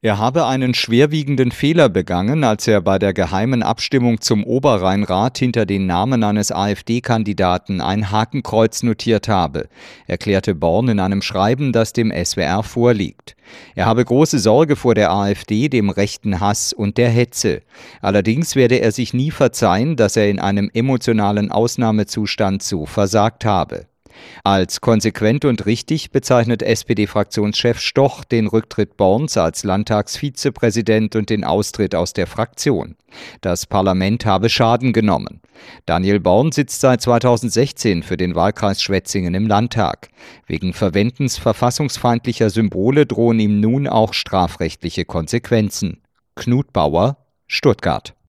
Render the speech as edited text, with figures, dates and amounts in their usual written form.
Er habe einen schwerwiegenden Fehler begangen, als er bei der geheimen Abstimmung zum Oberrheinrat hinter den Namen eines AfD-Kandidaten ein Hakenkreuz notiert habe, erklärte Born in einem Schreiben, das dem SWR vorliegt. Er habe große Sorge vor der AfD, dem rechten Hass und der Hetze. Allerdings werde er sich nie verzeihen, dass er in einem emotionalen Ausnahmezustand so versagt habe. Als konsequent und richtig bezeichnet SPD-Fraktionschef Stoch den Rücktritt Borns als Landtagsvizepräsident und den Austritt aus der Fraktion. Das Parlament habe Schaden genommen. Daniel Born sitzt seit 2016 für den Wahlkreis Schwetzingen im Landtag. Wegen Verwendens verfassungsfeindlicher Symbole drohen ihm nun auch strafrechtliche Konsequenzen. Knut Bauer, Stuttgart.